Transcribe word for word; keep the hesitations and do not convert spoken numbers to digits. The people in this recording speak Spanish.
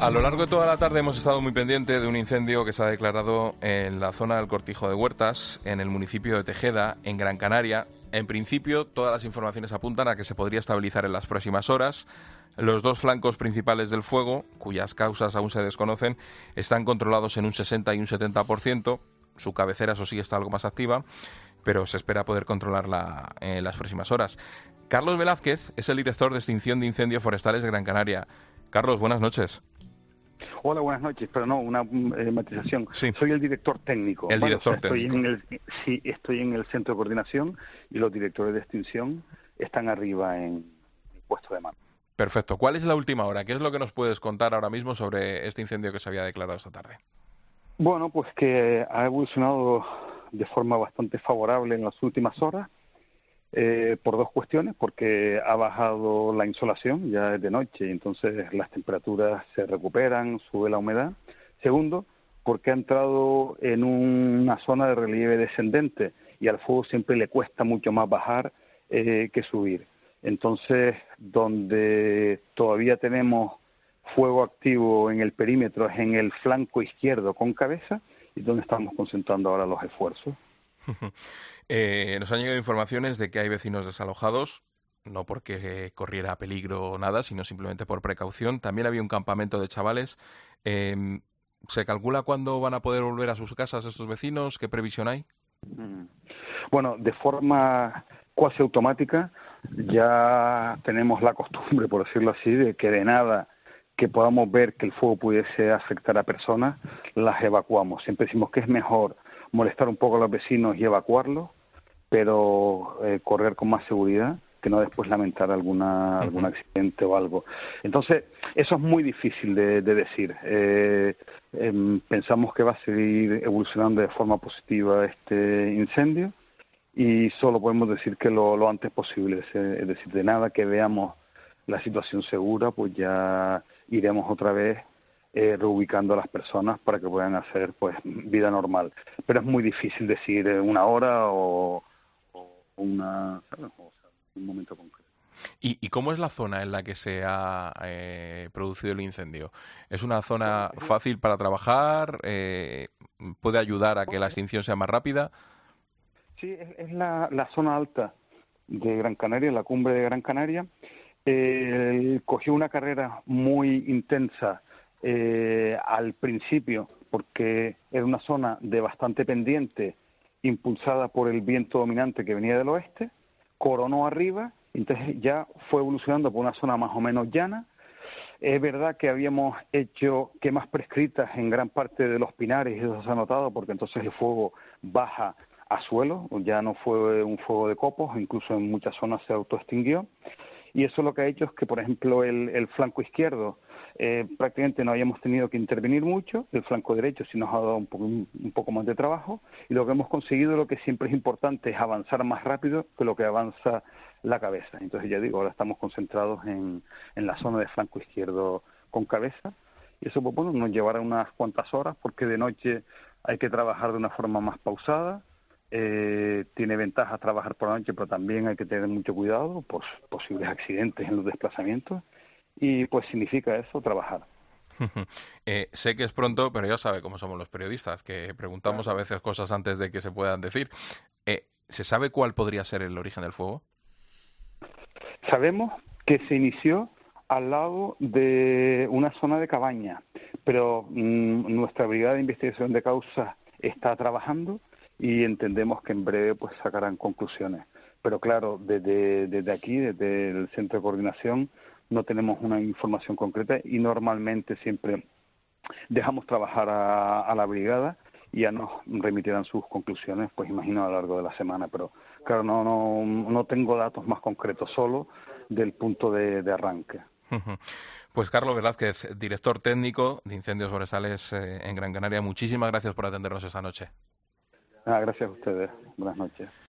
A lo largo de toda la tarde hemos estado muy pendiente de un incendio que se ha declarado en la zona del Cortijo de Huertas, en el municipio de Tejeda, en Gran Canaria. En principio, todas las informaciones apuntan a que se podría estabilizar en las próximas horas. Los dos flancos principales del fuego, cuyas causas aún se desconocen, están controlados en un sesenta y un setenta por ciento. Su cabecera, eso sí, está algo más activa, pero se espera poder controlarla en las próximas horas. Carlos Velázquez es el director de extinción de incendios forestales de Gran Canaria. Carlos, buenas noches. Hola, buenas noches, pero no, una eh, matización. Sí. Soy el director técnico. El bueno, director o sea, estoy técnico. En el, sí, estoy en el centro de coordinación y los directores de extinción están arriba en el puesto de mando. Perfecto. ¿Cuál es la última hora? ¿Qué es lo que nos puedes contar ahora mismo sobre este incendio que se había declarado esta tarde? Bueno, pues que ha evolucionado de forma bastante favorable en las últimas horas. Eh, por dos cuestiones, porque ha bajado la insolación, ya es de noche, y entonces las temperaturas se recuperan, sube la humedad. Segundo, porque ha entrado en una zona de relieve descendente y al fuego siempre le cuesta mucho más bajar eh, que subir. Entonces, donde todavía tenemos fuego activo en el perímetro es en el flanco izquierdo con cabeza y donde estamos concentrando ahora los esfuerzos. Eh, nos han llegado informaciones de que hay vecinos desalojados, no porque corriera peligro o nada, sino simplemente por precaución. También había un campamento de chavales. Eh, ¿Se calcula cuándo van a poder volver a sus casas estos vecinos? ¿Qué previsión hay? Bueno, de forma cuasi automática ya tenemos la costumbre, por decirlo así, de que de nada que podamos ver que el fuego pudiese afectar a personas, las evacuamos. Siempre decimos que es mejor molestar un poco a los vecinos y evacuarlos, pero eh, correr con más seguridad que no después lamentar alguna, algún uh-huh. accidente o algo. Entonces, eso es muy difícil de, de decir. Eh, eh, pensamos que va a seguir evolucionando de forma positiva este incendio y solo podemos decir que lo, lo antes posible. Es, es decir, de nada que veamos la situación segura, pues ya iremos otra vez Eh, reubicando a las personas para que puedan hacer pues vida normal. Pero es muy difícil decir una hora o, o una, ¿sabes? O sea, un momento concreto. ¿Y, ¿Y cómo es la zona en la que se ha eh, producido el incendio? ¿Es una zona fácil para trabajar? Eh, ¿Puede ayudar a que la extinción sea más rápida? Sí, es, es la, la zona alta de Gran Canaria, la cumbre de Gran Canaria. Eh, cogió una carrera muy intensa Eh, al principio, porque era una zona de bastante pendiente, impulsada por el viento dominante que venía del oeste, coronó arriba, entonces ya fue evolucionando por una zona más o menos llana. Es verdad que habíamos hecho quemas prescritas en gran parte de los pinares, y eso se ha notado, porque entonces el fuego baja a suelo, ya no fue un fuego de copos, incluso en muchas zonas se autoextinguió. Y eso lo que ha hecho es que, por ejemplo, el, el flanco izquierdo eh, prácticamente no hayamos tenido que intervenir mucho, el flanco derecho sí nos ha dado un poco, un, un poco más de trabajo, y lo que hemos conseguido, lo que siempre es importante, es avanzar más rápido que lo que avanza la cabeza. Entonces, ya digo, ahora estamos concentrados en, en la zona de flanco izquierdo con cabeza, y eso, pues, bueno, nos llevará unas cuantas horas, porque de noche hay que trabajar de una forma más pausada. Eh, tiene ventaja trabajar por la noche, pero también hay que tener mucho cuidado por posibles accidentes en los desplazamientos y pues significa eso, trabajar. eh, sé que es pronto, pero ya sabe cómo somos los periodistas, que preguntamos Claro. a veces cosas antes de que se puedan decir. Eh, ¿Se sabe cuál podría ser el origen del fuego? Sabemos que se inició al lado de una zona de cabaña, pero mmm, nuestra brigada de investigación de causas está trabajando y entendemos que en breve pues sacarán conclusiones. Pero claro, desde, desde aquí, desde el Centro de Coordinación, no tenemos una información concreta y normalmente siempre dejamos trabajar a, a la brigada y ya nos remitirán sus conclusiones, pues imagino a lo largo de la semana. Pero claro, no, no, no tengo datos más concretos, solo del punto de, de arranque. Pues Carlos Velázquez, director técnico de incendios forestales eh, en Gran Canaria, muchísimas gracias por atendernos esta noche. Ah, gracias a ustedes. Buenas noches.